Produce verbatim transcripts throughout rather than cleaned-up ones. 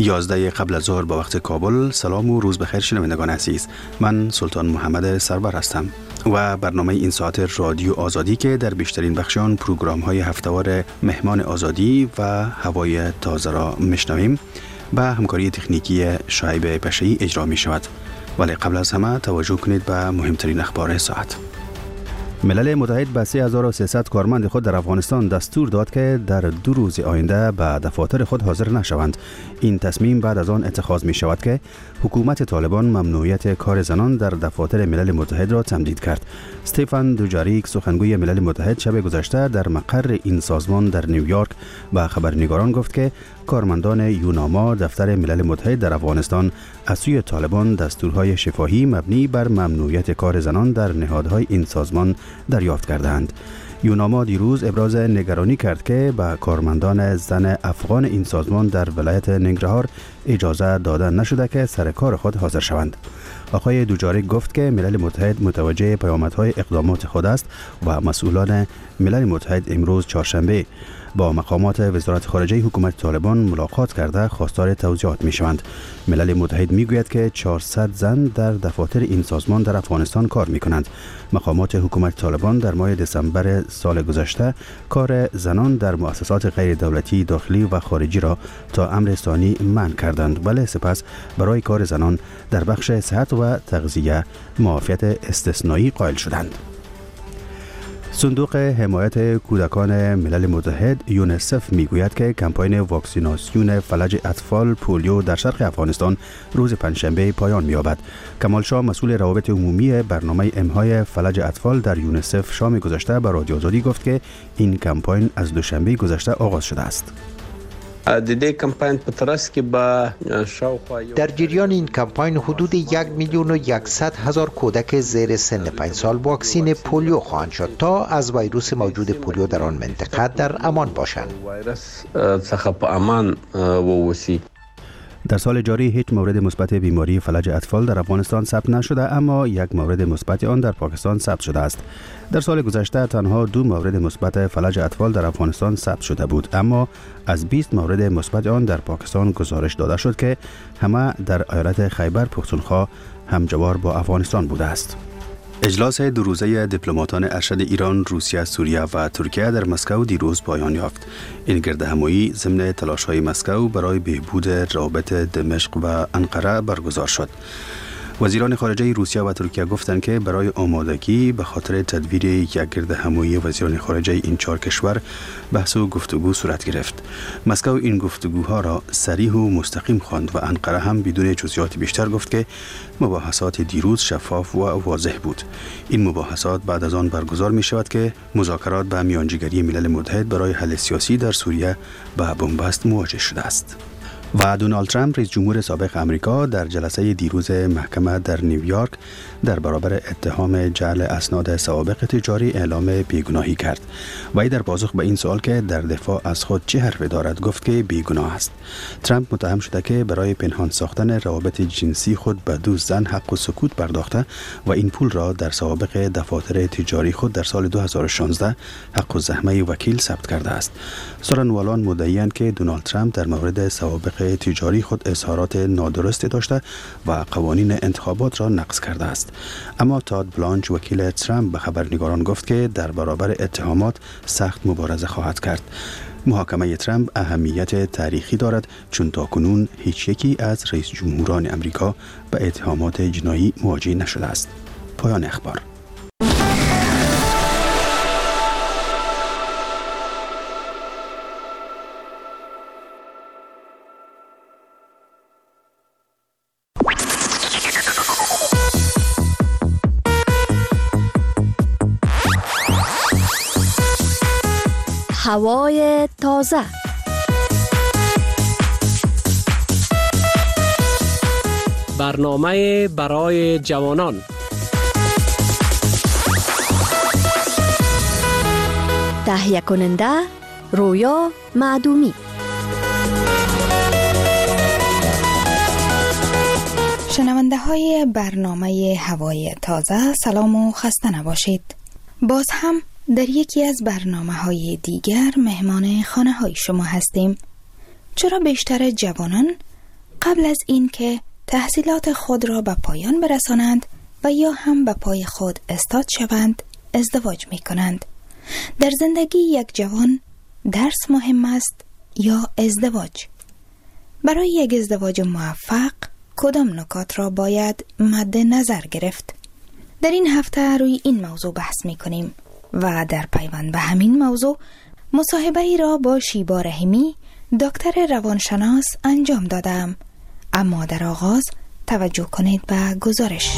یازده قبل از ظهر به وقت کابل. سلام و روز بخیر شنوندگان عزیز. من سلطان محمد سرور هستم و برنامه این ساعت رادیو آزادی که در بیشترین بخشان پروگرام های هفته‌وار مهمان آزادی و هوای تازه را میشنویم با همکاری تکنیکی شایب پشه‌ای اجرا می شود. ولی قبل از همه توجه کنید به مهمترین اخبار ساعت. ملل متحد به سه هزار و سیصد کارمند خود در افغانستان دستور داد که در دو روز آینده به دفاتر خود حاضر نشوند. این تصمیم بعد از آن اتخاذ می شود که حکومت طالبان ممنوعیت کار زنان در دفاتر ملل متحد را تمدید کرد. استفان دوجاریک سخنگوی ملل متحد شب گذشته در مقر این سازمان در نیویورک به خبرنگاران گفت که کارمندان یوناما دفتر ملل متحد در افغانستان از سوی طالبان دستورهای شفاهی مبنی بر ممنوعیت کار زنان در نهادهای این سازمان دریافت کردند. یوناما دیروز ابراز نگرانی کرد که به کارمندان زن افغان این سازمان در ولایت ننگرهار اجازه داده نشده که سر کار خود حاضر شوند. آقای دوجاریک گفت که ملل متحد متوجه پیامدهای اقدامات خود است و مسئولان ملل متحد امروز چهارشنبه با مقامات وزارت خارجه حکومت طالبان ملاقات کرده خواستار توضیحات می شوند. ملل متحد می گوید که چهارصد زن در دفاتر این سازمان در افغانستان کار می کنند. مقامات حکومت طالبان در ماه دسامبر سال گذشته کار زنان در مؤسسات غیر دولتی داخلی و خارجی را تا امر ثانی منع کردند، ولی سپس برای کار زنان در بخش صحت و تغذیه معافیت استثنایی قائل شدند. صندوق حمایت کودکان ملل متحد یونیسف میگوید که کمپاین واکسیناسیون فلج اطفال پولیو در شرق افغانستان روز پنجشنبه پایان می‌یابد. کمال شاه مسئول روابط عمومی برنامه امهای فلج اطفال در یونیسف شام گذشته به رادیو آزادی گفت که این کمپاین از دوشنبه گذشته آغاز شده است. د دې کمپاین په ترڅ کې به شاوخوا در جریان این کمپاین حدود یک میلیون و یکصد هزار کودک زیر سن پنج سال واکسین پولیو خواهند شد تا از ویروس موجود پولیو در آن منطقه در امان باشند. ویروس څخه په امان ووسی. در سال جاری هیچ مورد مثبت بیماری فلج اطفال در افغانستان ثبت نشده، اما یک مورد مثبت آن در پاکستان ثبت شده است. در سال گذشته تنها دو مورد مثبت فلج اطفال در افغانستان ثبت شده بود، اما از بیست مورد مثبت آن در پاکستان گزارش داده شد که همه در ایالت خیبر پختونخوا همجوار با افغانستان بوده است. اجلاس دو روزه دیپلماتان ارشد ایران، روسیه، سوریه و ترکیه در مسکو دیروز پایان یافت. این گردهمایی ضمن تلاش‌های مسکو برای بهبود روابط دمشق و انقره برگزار شد. وزیران خارجه روسیه و ترکیه گفتند که برای آمادگی به خاطر تدویر یک گردهمایی وزیران خارجه این چهار کشور بحث و گفتگو صورت گرفت. مسکو این گفتگوها را صریح و مستقیم خواند و انقره هم بدون جزئیات بیشتر گفت که مباحثات دیروز شفاف و واضح بود. این مباحثات بعد از آن برگزار می شود که مذاکرات به میانجیگری ملل متحد برای حل سیاسی در سوریه به بنبست مواجه شده است. و دونالد ترامپ رئیس جمهور سابق آمریکا در جلسه دیروز محکمه در نیویورک در برابر اتهام جعل اسناد سوابق تجاری اعلام بیگناهی کرد و ای در پاسخ به این سوال که در دفاع از خود چه حرفی دارد گفت که بیگناه است. ترامپ متهم شده که برای پنهان ساختن روابط جنسی خود به دو زن حق و سکوت پرداخته و این پول را در سوابق دفاتر تجاری خود در سال دو هزار و شانزده حق و زحمه وکیل ثبت کرده است. سخنوران مدعی‌اند که دونالد ترامپ در مورد سوابق تجاری خود اظهارات نادرستی داشته و قوانین انتخابات را نقض کرده است. اما تاد بلانچ وکیل ترامپ به خبرنگاران گفت که در برابر اتهامات سخت مبارزه خواهد کرد. محاکمه ترامپ اهمیت تاریخی دارد چون تاکنون هیچ یکی از رئیس جمهوران امریکا به اتهامات جنایی مواجه نشده است. پایان اخبار. هوای تازه. برنامه برای جوانان. تهیه کننده رویا معدومی. شنونده های برنامه هوای تازه، سلام و خسته نباشید. باز هم در یکی از برنامه های دیگر مهمان خانه های شما هستیم. چرا بیشتر جوانان قبل از این که تحصیلات خود را به پایان برسانند و یا هم به پای خود استاد شوند ازدواج می کنند. در زندگی یک جوان درس مهم است یا ازدواج؟ برای یک ازدواج موفق کدام نکات را باید مد نظر گرفت؟ در این هفته روی این موضوع بحث می کنیم و در پیوند به همین موضوع مصاحبه ای را با شیبا رحیمی دکتر روانشناس انجام دادم. اما در آغاز توجه کنید به گزارش.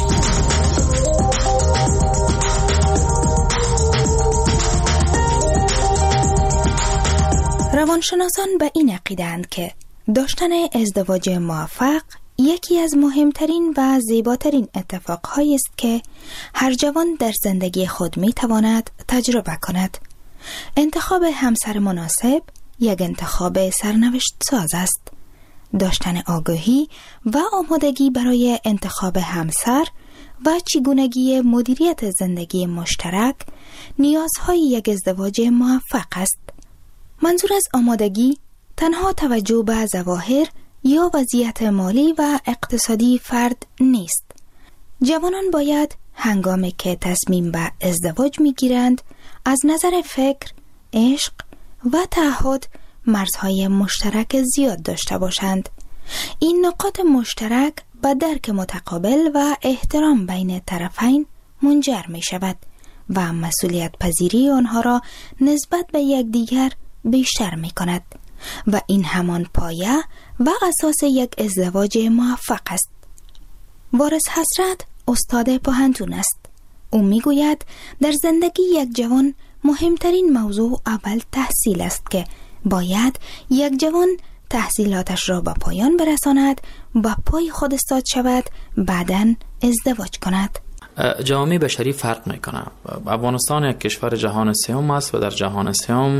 روانشناسان به این عقیده‌اند که داشتن ازدواج موفق یکی از مهمترین و زیباترین اتفاقهایی است که هر جوان در زندگی خود می تواند تجربه کند. انتخاب همسر مناسب یک انتخاب سرنوشت ساز است. داشتن آگاهی و آمادگی برای انتخاب همسر و چگونگی مدیریت زندگی مشترک نیازهای یک ازدواج موفق است. منظور از آمادگی تنها توجه به ظواهر یا وضعیت مالی و اقتصادی فرد نیست. جوانان باید هنگامی که تصمیم به ازدواج می گیرند از نظر فکر، عشق و تعهد مرزهای مشترک زیاد داشته باشند. این نقاط مشترک به درک متقابل و احترام بین طرفین منجر می شود و مسئولیت پذیری آنها را نسبت به یکدیگر بیشتر می کند و این همان پایه و اساس یک ازدواج موفق است. وارث حسرت استاد پوهنتون است. او می گوید در زندگی یک جوان مهمترین موضوع اول تحصیل است که باید یک جوان تحصیلاتش را به پایان برساند، به پای خود استاد شود، بعداً ازدواج کند. جامعه بشری فرق میکنه. افغانستان یک کشور جهان سوم است و در جهان سوم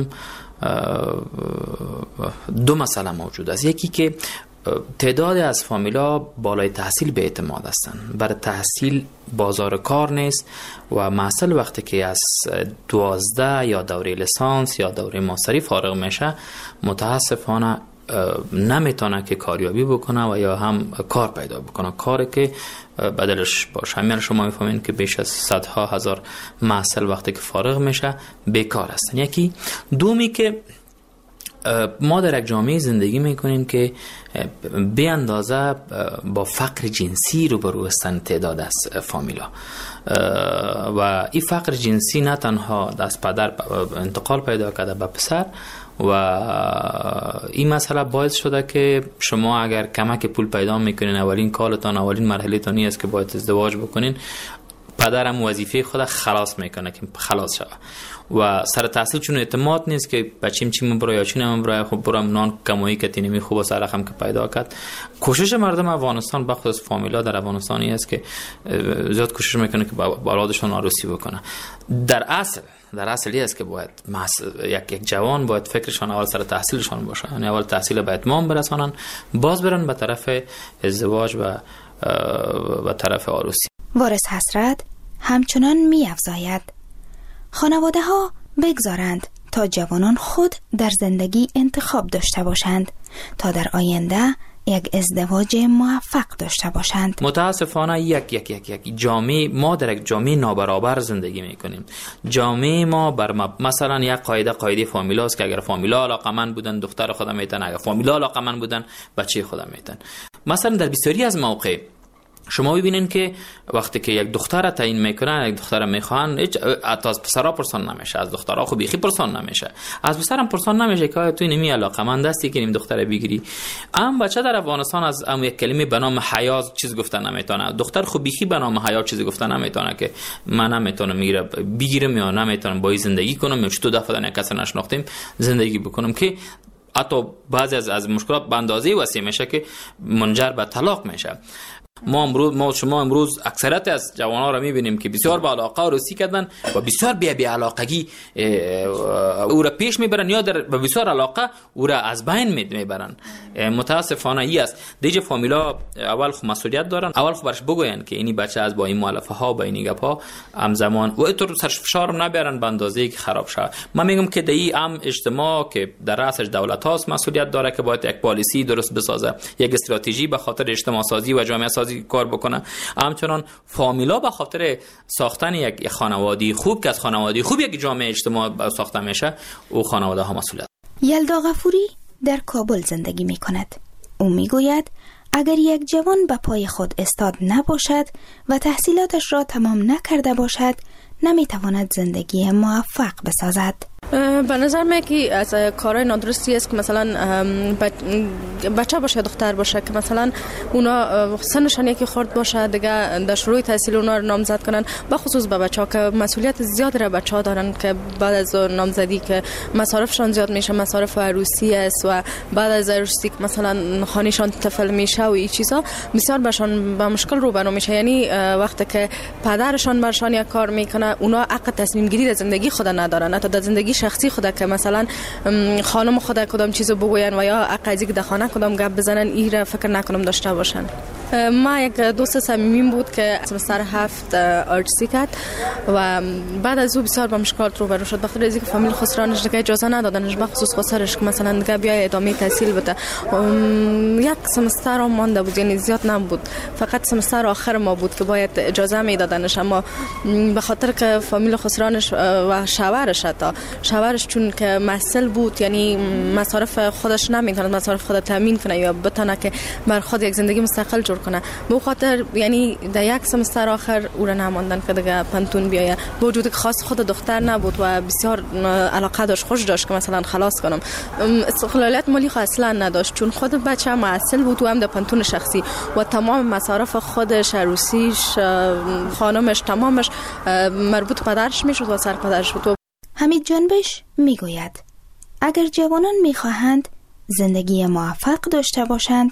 دو مسئله موجود است. یکی که تعداد از فامیلا بالای تحصیل به اعتماد هستند. برای تحصیل بازار کار نیست و محصل وقتی که از دوازده یا دوره لیسانس یا دوره ماستری فارغ میشه متاسفانه نمیتونه که کاریابی بکنه و یا هم کار پیدا بکنه، کاری که بدلش باشه. همین شما میفهمین که بیش از صدها هزار محصل وقتی که فارغ میشه بیکار هستن. یکی دومی که ما در یک جامعه زندگی میکنیم که به اندازه با فقر جنسی روبرو هستند تعداد از فامیلا و این فقر جنسی نه تنها از پدر انتقال پیدا کرده به پسر و این مسئله باعث شده که شما اگر کمک پول پیدا میکنین اولین کارتان اولین مرحله تانی است که باید ازدواج بکنین، پدرم وظیفه خود خلاص میکنه که خلاص شوه و سر تحصیل چون اعتماد نیست که بچیم چی من برای یا چی نمیم برای خب برام نان کمایی که تینمی خوب سر رقم که پیدا کرد. کوشش مردم افغانستان بخصوص فامیلا در افغانستانی است که زیاد کوشش میکنه که با اولادشون عروسی بکنه. در اصل در اصلی است که باید یک یک جوان باید فکرشان اول سر تحصیلشان باشه، یعنی اول تحصیل به اتمام برسانن، باز برن به طرف ازدواج و به طرف عروسی. وارث حسرت همچنان می افزاید خانواده ها بگذارند تا جوانان خود در زندگی انتخاب داشته باشند تا در آینده یک ازدواج موفق داشته باشند. متاسفانه یک یک یک یک جامعه ما در یک جامعه نابرابر زندگی میکنیم. جامعه ما بر مثلا یک قاعده قاعده فامیلا است که اگر فامیلا علاقمند بودن دختر خودم میتن، اگر فامیلا علاقمند بودن بچه خودم میتن. مثلا در بسیاری از مواقع شما ببینین که وقتی که یک دختر تعیین میکنن، یک دختر میخوان، هیچ از پسرا پرسان نمیشه، از دخترها خو بیخی پرسان نمیشه، از پسرم پرسان نمیشه که تو نمی علاقمند هستی که نیم دختر بگیری. ام بچه در افغانستان از ام یک کلمه به نام حیا چیز گفتن نمیتونه، دختر خو بیخی به نام حیا چیز گفتن نمیتونه که من نمیتونم میگیره بگیرم یا نمیتونم با زندگی کنم یا چطور دفعه نه کس نشناختیم زندگی بکنم که حتی بعضی از از مشکلات به اندازه وسیع میشه که منجر به طلاق میشه. ما امروز ما شما امروز اکثریت از جوانان را میبینیم که بسیار با علاقه و روسی کردن و بسیار بی بی علاقگی او را پیش میبرن یا در بسیار علاقه او را از بین میبرن. متاسفانه ای است. دیگه فامیلا اول خو مسئولیت دارن، اول خو برش بگوین که اینی بچه از با این مؤلفه ها با این گپا همزمان و اینطور سرش فشار نبرن به اندازه‌ای که خراب شه. من میگم که دی ام اجتماع که در رأسش دولت هاست مسئولیت داره که باید یک پالیسی درست بسازه، یک استراتژی به خاطر اجتماع سازی و جامعه سازی کار بکنه. همچنان فامیلا به خاطر ساختن یک خانواده خوب که از خانواده خوب یک جامعه اجتماع ساخته میشه، او خانواده ها مسئولیت. یلدا غفوری در کابل زندگی می کند. او می گوید اگر یک جوان به پای خود استاد نباشد و تحصیلاتش را تمام نکرده باشد، نمی تواند زندگی موفق بسازد. به نظر من که از کارهای نادرستی است که مثلا بچه باشه دختر باشه که مثلا اونا سنشان یکی خورد باشه دیگه در شروع تحصیل اونا رو نامزد کنن، به خصوص به بچه ها که مسئولیت زیاد را بچه ها دارن که بعد از نامزدی که مصارفشان زیاد میشه، مصارف عروسی است و بعد از عروسی که مثلا خانهشان طفل میشه و این چیزا بسیار برشان با مشکل روبرو میشه. یعنی وقتی که پدرشان برشان یک کار میکنه، اونا حق تصمیم گیری در زندگی خود ندارن، حتی در زندگی شخصی خود که مثلا خانم خود کدام چیزو بگوین و یا عقیدی که در خانه کدام گپ بزنن، این را فکر نکنم داشته باشن. ما یک دوست صمیمیم بود که سمستر هفت آرتسی کرد و بعد از او بسیار با مشکلات روبرو شد، بخاطر از اینکه فامیل خسرانش دیگه اجازه ندادنش، به خصوص خسرش که مثلا دیگه بیای ادامه تحصیل بده. یک سمستر هم مانده بود، یعنی زیاد نبود، فقط سمستر آخر ما بود که باید اجازه میدادنش، اما به خاطر که فامیل خسرانش و شوهرش حتی شوهرش چون که مسئول بود، یعنی مصارف خودش نمیتونه مصارف خود تامین کنه یا بتونه که بر خود یک زندگی مستقل جور کنه، به خاطر یعنی در یک سمستر آخر او را نماندن که دیگه پنتون بیایه. با وجود که خاص خود دختر نبود و بسیار علاقه داشت، خوش داشت که مثلا خلاص کنم، استقلالیت مالی خود اصلا نداشت چون خود بچه مسئول بود و هم در پنتون شخصی و تمام مصارف خودش، عروسیش، خانمش، تمامش مربوط پدرش میشد و سر پدرش بود. حمید جنبش میگوید اگر جوانان میخواهند زندگی موفق داشته باشند،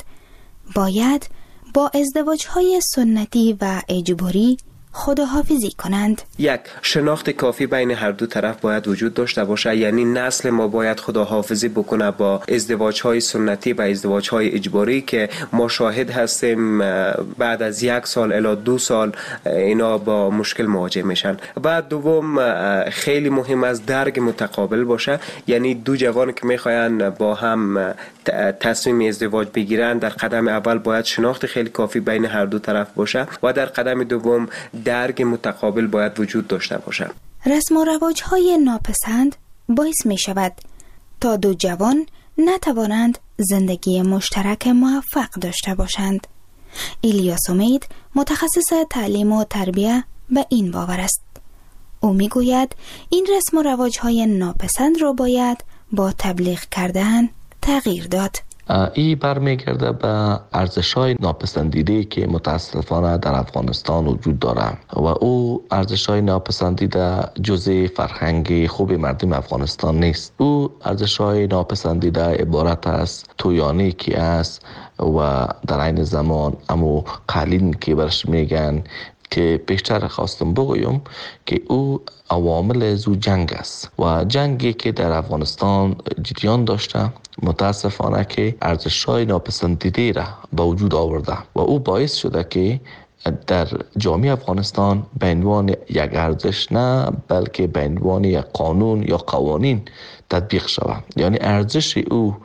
باید با ازدواج‌های سنتی و اجباری خداحافظی کنند. یک شناخت کافی بین هر دو طرف باید وجود داشته باشه، یعنی نسل ما باید خداحافظی بکنه با ازدواج‌های سنتی و ازدواج‌های اجباری که ما شاهد هستیم بعد از یک سال الی دو سال اینا با مشکل مواجه میشن. بعد دوم خیلی مهم است درک متقابل باشه، یعنی دو جوان که میخواین با هم تصمیم ازدواج بگیرن، در قدم اول باید شناخت خیلی کافی بین هر دو طرف باشه و در قدم دوم درک متقابل باید وجود داشته باشد. رسم و رواج‌های ناپسند باعث می شود تا دو جوان نتوانند زندگی مشترک موفق داشته باشند. الیاس امید متخصص تعلیم و تربیه به این باور است. او می گوید این رسم و رواج‌های ناپسند را باید با تبلیغ کردن تغییر داد. ای برمیگرده به ارزش‌های ناپسندیده که متاسفانه در افغانستان وجود داره و او ارزش‌های ناپسندیده جزء فرهنگ خوب مردم افغانستان نیست. او ارزش‌های ناپسندیده عبارت است تویانی که است و در عین زمان امو قالین که برش میگن که بیشتر خواستم بگویم که او عوامل زو جنگ است و جنگی که در افغانستان جریان داشته متاسفانه که ارزش‌های ناپسندیده را به وجود آورده و او باعث شده که در جامعه افغانستان به عنوان یک ارزش نه بلکه به عنوان یک قانون یا قوانین تطبیق شود، یعنی ارزش او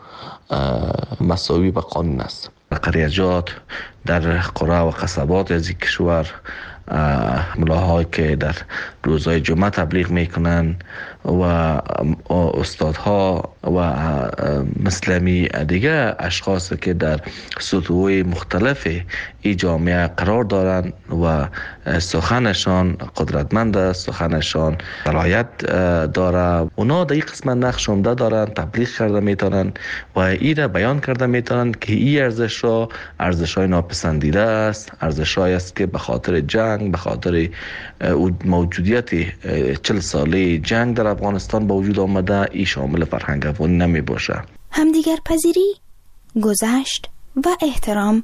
مساوی به قانون است. قریجات در قرى و قصبات از کشور ملاهایی که در روزهای جمعه تبلیغ میکنن و استادها و مسلمی دیگه اشخاص که در سطوح مختلف ای جامعه قرار دارن و سخنشان قدرتمند است، سخنشان صلاحیت داره، اونا در این قسمت نقش عمده دارن، تبلیغ کرده میتونن و ای را بیان کرده میتونن که ای ارزش را ارزش های ناپسندیده است، ارزش های است که به خاطر جنگ، به خاطر موجودیت چل ساله جنگ در افغانستان با وجود آمده، ای شامل فرهنگ افغانی نمی باشه. همدیگر پذیری، گذشت و احترام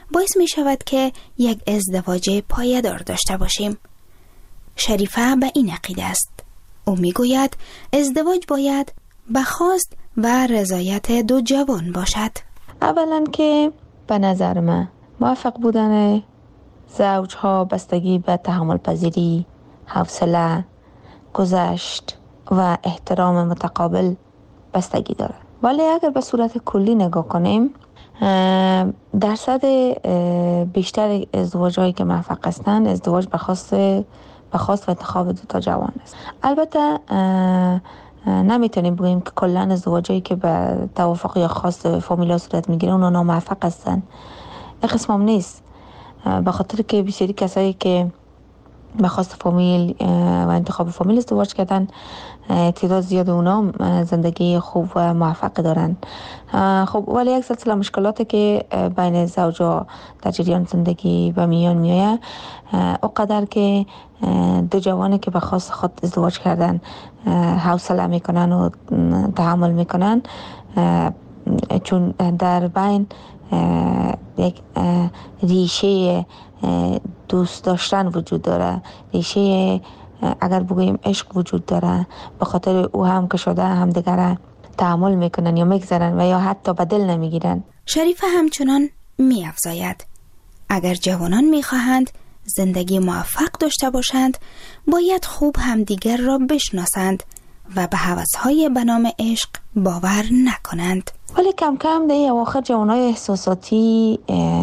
باعث می شود که یک ازدواج پایدار داشته باشیم. شریفه به این عقیده است. او می گوید ازدواج باید به خواست و رضایت دو جوان باشد. اولا که به نظر من موفق بودن زوجها بستگی به تحمل پذیری، حوصله، گذشت و احترام متقابل بستگی داره. ولی اگر به صورت کلی نگاه کنیم، درصد بیشتر ازدواج‌هایی که موفق هستند ازدواج به خواست به خواست و انتخاب دو تا جوان است. البته نمیتونیم بگیم که کلا ازدواجایی که به توافق یا خواست فامیلا صورت میگیره اونا ناموفق هستن. این قسم هم نیست، به خاطر که بسیاری کسایی که به خواست فامیل و انتخاب فامیل ازدواج کردن تعداد زیاد اونا زندگی خوب و موفق دارن. خب ولی یک سلسله مشکلاتی که بین زوجا در جریان زندگی به میان میایه، اونقدر که دو جوانی که به خواست خود ازدواج کردن حوصله میکنن و تحمل میکنن، چون در بین یک ریشه دوست داشتن وجود داره، ریشه اگر بگوییم عشق وجود داره، به خاطر او هم که شده هم دیگر تحمل میکنن یا میگذارن و یا حتی به دل نمیگیرن. شریفه همچنان میافزاید اگر جوانان میخواهند زندگی موفق داشته باشند باید خوب همدیگر را بشناسند و به هوس‌های به نام عشق باور نکنند. ولی کم کم در اواخر جوانای احساساتی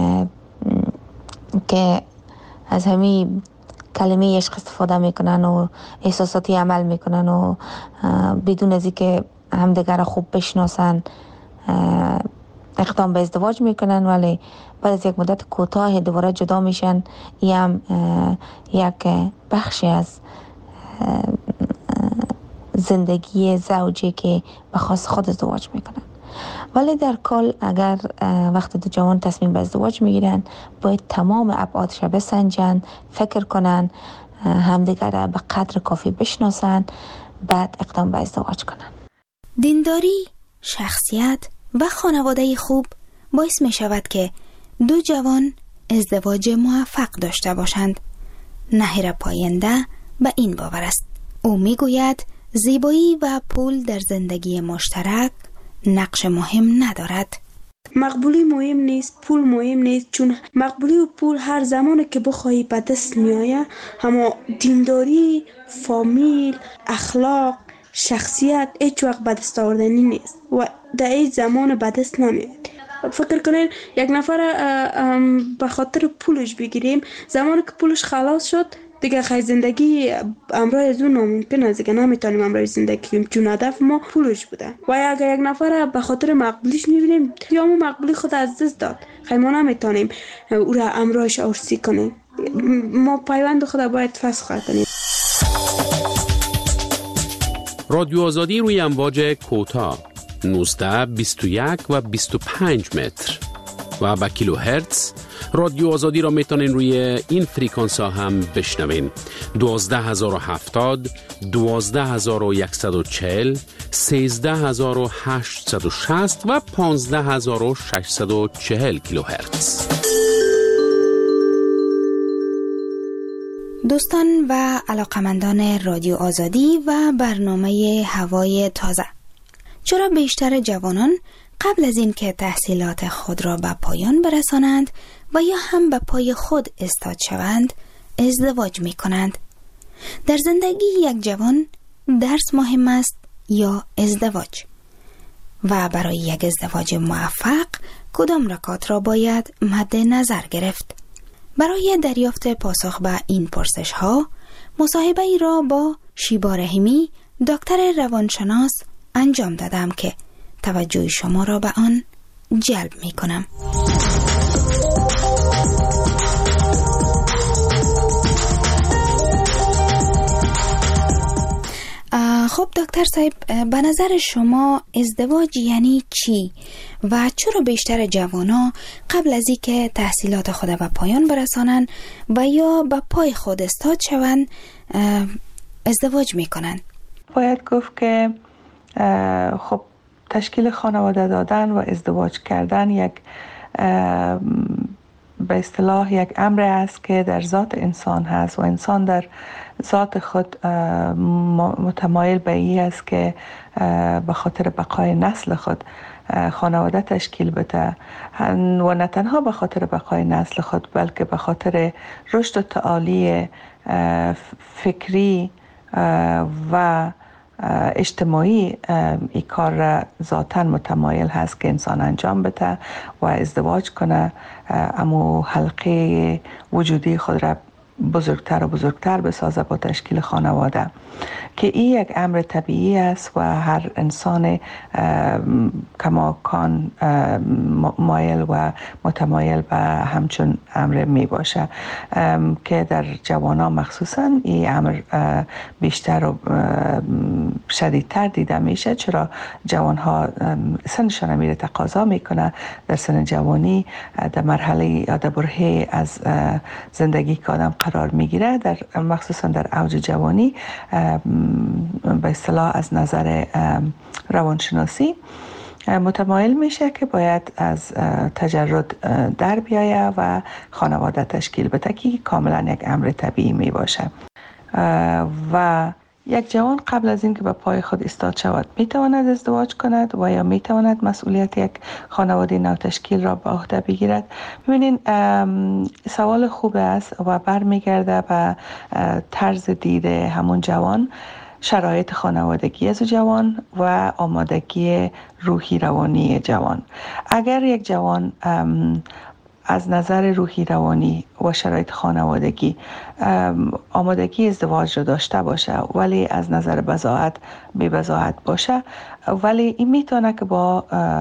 که از همین کلمه عشق استفاده میکنن و احساساتی عمل میکنن و بدون از اینکه همدیگر خوب بشناسن اقدام به ازدواج میکنن، ولی بعد از یک مدت کوتاه دوباره جدا میشن. این هم یک بخشی از زندگی زوجی که به خواست خود ازدواج میکنن. ولی در کل اگر وقت دو جوان تصمیم به ازدواج میگیرن باید تمام ابعادش را بسنجن، فکر کنن، همدیگر را به قدر کافی بشناسن، بعد اقدام به ازدواج کنن. دینداری، شخصیت و خانواده خوب باعث می شود که دو جوان ازدواج موفق داشته باشند. نهیر پاینده به این باور است. او می گوید زیبایی و پول در زندگی مشترک نقش مهم ندارد. مقبولی مهم نیست، پول مهم نیست، چون مقبولی و پول هر زمانی که بخواهی به دست می آید، اما دینداری، فامیل، اخلاق، شخصیت هیچ وقت به دست آوردنی نیست و در این زمان به دست نمیاد. فکر کنین یک نفر به خاطر پولش بگیریم، زمانی که پولش خلاص شد دیگه خیلی زندگی امرای از اون ناممکن است، دیگه نمیتونیم امرای زندگی کنیم چون هدف ما پولش بوده. و اگر یک نفر به خاطر مقبولیش میبینیم یا ما مقبولی خود از دست داد، خیلی ما نمیتونیم او را امرایش ارسی کنیم. ما پیوند خود باید فسخ کنیم. رادیو آزادی روی امواج کوتاه نوزده، بیست و یک و بیست و پنج متر و با کیلو هرتز. رادیو آزادی را میتونین روی این فریکانس ها هم بشنوین: دوازده هزار و هفتاد، دوازده هزار و صد و چهل، سیزده هزار و هشتصد و شصت و پانزده هزار و ششصد و چهل کیلو هرتز. دوستان و علاقمندان رادیو آزادی و برنامه هوای تازه، چرا بیشتر جوانان قبل از این که تحصیلات خود را به پایان برسانند و یا هم به پای خود استاد شوند ازدواج می کنند؟ در زندگی یک جوان درس مهم است یا ازدواج؟ و برای یک ازدواج موفق کدام نکات را باید مد نظر گرفت؟ برای دریافت پاسخ به این پرسش ها مصاحبه ای را با شیبا رحیمی، دکتر روانشناس انجام دادم که توجه شما را به آن جلب می کنم. خب دکتر صاحب، به نظر شما ازدواج یعنی چی و چرا بیشتر جوانا قبل از این که تحصیلات خود به پایان برسانن و یا به پای خود استاد شوند ازدواج میکنن؟ باید گفت که خب تشکیل خانواده دادن و ازدواج کردن یک به اصطلاح یک امر است که در ذات انسان هست و انسان در ذات خود متمایل به این است که به خاطر بقای نسل خود خانواده تشکیل بده و نه تنها به خاطر بقای نسل خود بلکه به خاطر رشد و تعالی فکری و اجتماعی این کار را ذاتاً متمایل هست که انسان انجام بده و ازدواج کنه، اما حلقه وجودی خود را بزرگتر و بزرگتر بسازه با تشکیل خانواده که این یک امر طبیعی است و هر انسان کماکان مایل و متمایل به همچون امر می باشه که در جوانان مخصوصا این امر بیشتر و شدیدتر دیده میشه، چرا جوان ها سنشان میره تقاضا میکنه در سن جوانی در مرحله یا در برهه از زندگی که آدم قرار میگیره، در مخصوصا در اوج جوانی به اصطلاح از نظر روانشناسی متمایل میشه که باید از تجرد در بیایه و خانواده تشکیل بده که کاملا یک امر طبیعی می باشه و یک جوان قبل از اینکه به پای خود ایستاد شود میتواند ازدواج کند و یا میتواند مسئولیت یک خانواده نو تشکیل را به عهده بگیرد. ببینین سوال خوب است و برمیگرده به طرز دید همون جوان، شرایط خانوادگی از جوان و آمادگی روحی روانی جوان. اگر یک جوان از نظر روحی روانی و شرایط خانوادگی آمادگی ازدواج را داشته باشه ولی از نظر بضاعت بی بضاعت باشه، ولی این میتونه که با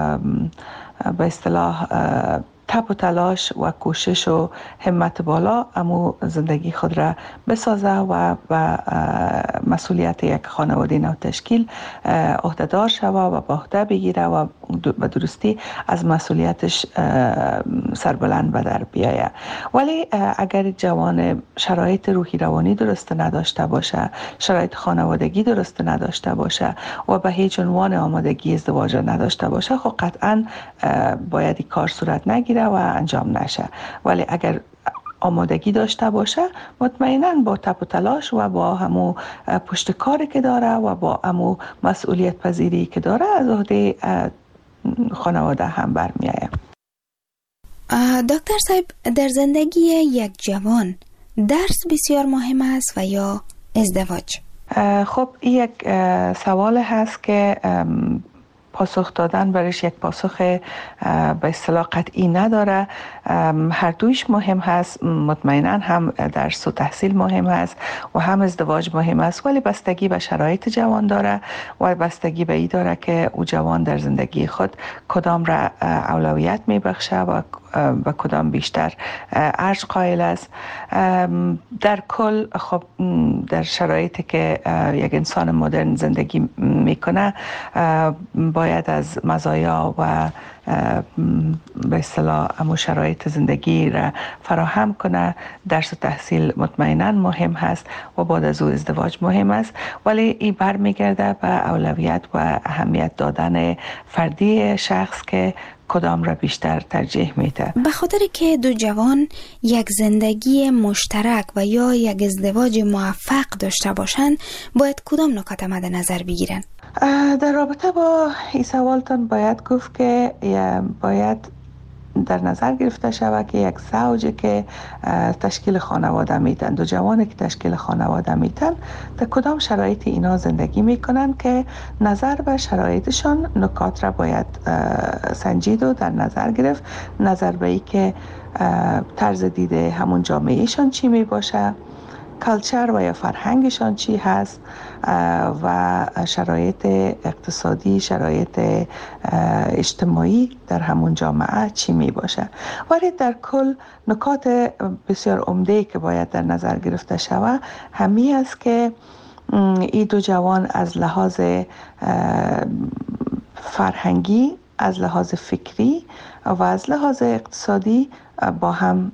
به اصطلاح تپ و تلاش و کوشش و همت بالا امو زندگی خود را بسازه و و مسئولیت یک خانواده نو تشکیل عهده‌دار شوه و با عهده بگیره و به درستی از مسئولیتش سربلند به در بیایه. ولی اگر جوان شرایط روحی روانی درست نداشته باشه، شرایط خانوادگی درست نداشته باشه و به هیچ عنوان آمادگی ازدواج نداشته باشه، خب قطعاً باید این کار صورت نگیره و انجام نشه. ولی اگر آمادگی داشته باشه، مطمئناً با تپ و تلاش و با همو پشت کاری که داره و با همو مسئولیت پذیری که داره از عهده خانواده هم برمیآید. دکتر صاحب، در زندگی یک جوان درس بسیار مهم است و یا ازدواج؟ خب این یک سوال هست که پاسخ دادن برش یک پاسخ به اصطلاح قطعی نداره. هر دویش مهم هست، مطمئنا هم درس و تحصیل مهم هست و هم ازدواج مهم است، ولی بستگی به شرایط جوان داره و بستگی به این داره که او جوان در زندگی خود کدام را اولویت میبخشه و و کدام بیشتر ارج قائل است. در کل خب در شرایطی که یک انسان مدرن زندگی میکنه باید از مزایا و به اصطلاح امو شرایط زندگی را فراهم کنه. درس و تحصیل مطمئنا مهم هست و بعد از او ازدواج مهم است، ولی این برمیگرده به اولویت و اهمیت دادن فردی شخص که کدام را بیشتر ترجیح میده. به خاطر که دو جوان یک زندگی مشترک و یا یک ازدواج موفق داشته باشند، باید کدام نکات مد نظر بگیرن؟ در رابطه با این سوالتان باید گفت که باید در نظر گرفته شود که یک زوجی که تشکیل خانواده میتن، دو جوانی که تشکیل خانواده میتن، در کدام شرایط اینا زندگی میکنن که نظر به شرایطشان نکات را باید سنجید و در نظر گرفت. نظر به ای که طرز دیده همون جامعهشان چی می باشه، کلچر و یا فرهنگشان چی هست و شرایط اقتصادی، شرایط اجتماعی در همون جامعه چی می باشه. ولی در کل نکات بسیار عمده که باید در نظر گرفته شود همی است که این دو جوان از لحاظ فرهنگی، از لحاظ فکری و از لحاظ اقتصادی با هم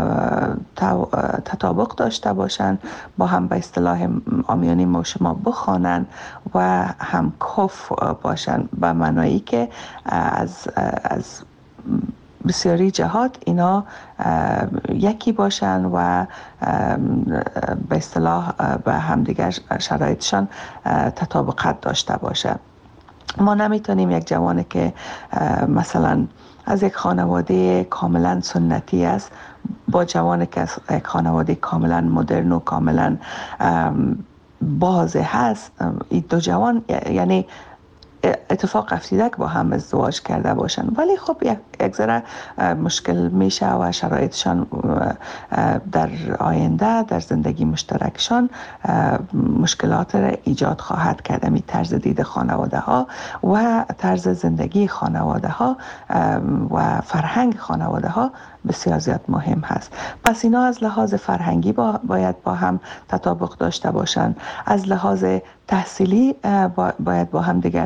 تطابق داشته باشند، با هم به اصطلاح عامیانه ما شما بخوانند و هم کف باشند، به معنایی که از از بسیاری جهات اینا یکی باشن و به اصطلاح به همدیگر شرایطشان تطابقت داشته باشه. ما نمیتونیم یک جوانی که مثلا از یک خانواده کاملا سنتی است با جوانی که از یک خانواده کاملا مدرن و کاملا باز هست، این دو جوان یعنی اتفاق افتیده که با هم ازدواج کرده باشن، ولی خب یک ذره مشکل میشه و شرایطشان در آینده در زندگی مشترکشان مشکلات را ایجاد خواهد کرد. می طرز دید خانواده ها و طرز زندگی خانواده ها و فرهنگ خانواده ها بسیار زیاد مهم هست. پس اینا از لحاظ فرهنگی با باید با هم تطابق داشته باشن، از لحاظ تحصیلی باید با هم دیگر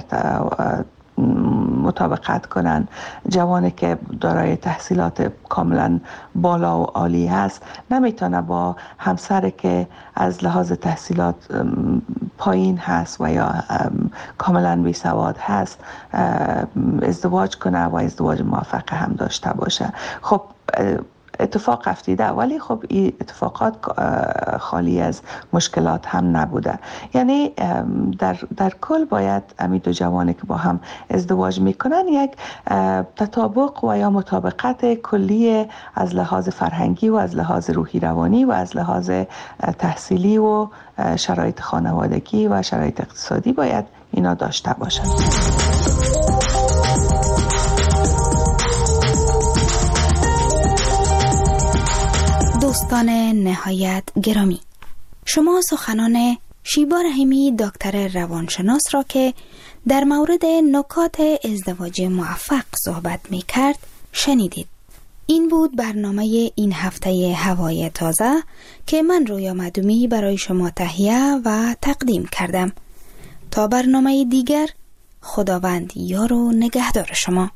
مطابقت کنن. جوانی که دارای تحصیلات کاملا بالا و عالی هست نمیتونه با همسری که از لحاظ تحصیلات پایین هست و یا کاملا بی سواد هست ازدواج کنه و ازدواج موفق هم داشته باشه. خب اتفاق افتیده، ولی خب این اتفاقات خالی از مشکلات هم نبوده. یعنی در, در کل باید امی دو جوانی که با هم ازدواج میکنن یک تطابق و یا مطابقت کلی از لحاظ فرهنگی و از لحاظ روحی روانی و از لحاظ تحصیلی و شرایط خانوادگی و شرایط اقتصادی باید اینا داشته باشن. دوستان نهایت گرامی، شما سخنان شیبا رحیمی دکتر روانشناس را که در مورد نکات ازدواج موفق صحبت می کرد شنیدید. این بود برنامه این هفته هوای تازه که من رویا مدومی برای شما تهیه و تقدیم کردم. تا برنامه دیگر، خداوند یار و نگهدار شما.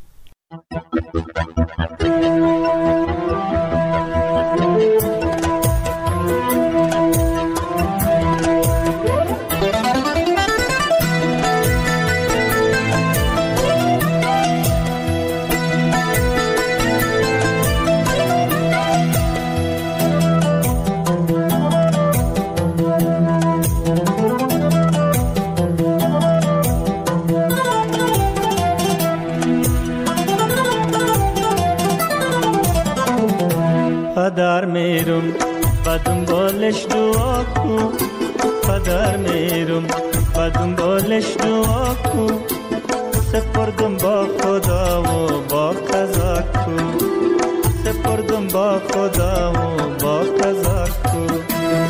پدر میرم و دنبالش دعا کن، پدر میرم و دنبالش دعا کن، سپردم با خدا و با قضا کن، سپردم با خدا و با قضا کن.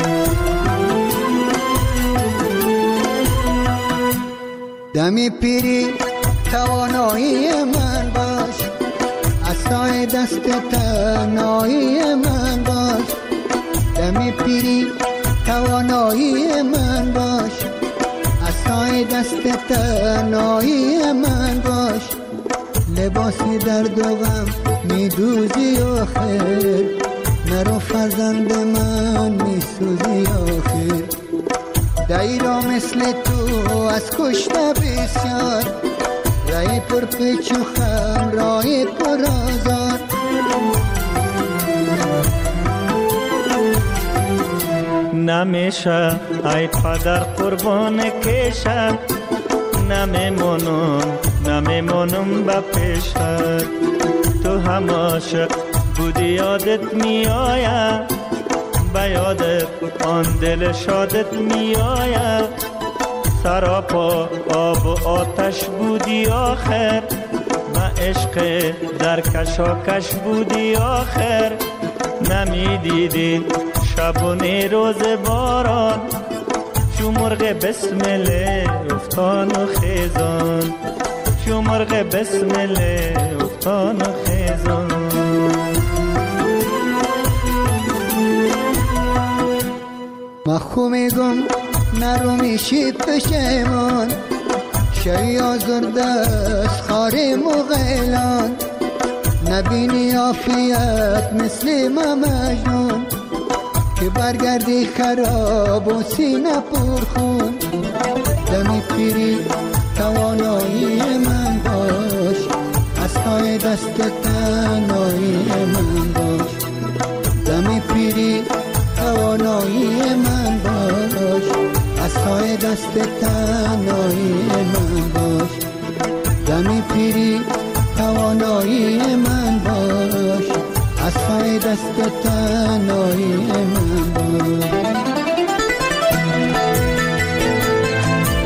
دمی پیری توانایی من باش، عصای دست تنهایی من باش. دمی پیری توانایی من باش، عصای دست تنهایی من باش. لباسی درد و غم میدوزی آخر، نرو فرزند من میسوزی آخر. دایرا مثل تو از کشته بسیار، رای پر پیچ و خم رای پر آزار. نمیشه ای پدر قربان کشم، نمیمونم نمیمونم با پیشت. تو هم عاشق بودی یادت میآید، به یادت آن دل شادت میآید. سراپا آب و آتش بودی آخر، و عشق در کشاکش بودی آخر. نمیدیدی شبونه روز باران، چو مرغ بسمله افتان و خیزان، چو مرغ بسمله افتان و خیزان. ما خو میگم نرو میشی پشیمان، شی آزرده از خار مغیلان. نبینی عافیت مثل ما مجنون، که برگردی خراب و سینه پرخون. دمی پیری توانایی من باش، عصای پای دست تنهایی من باش، دم پیری توانایی من باش، از پای دست تنهایی من باش، دم پیری توانایی من باش، از پای دست تنهایی من باش.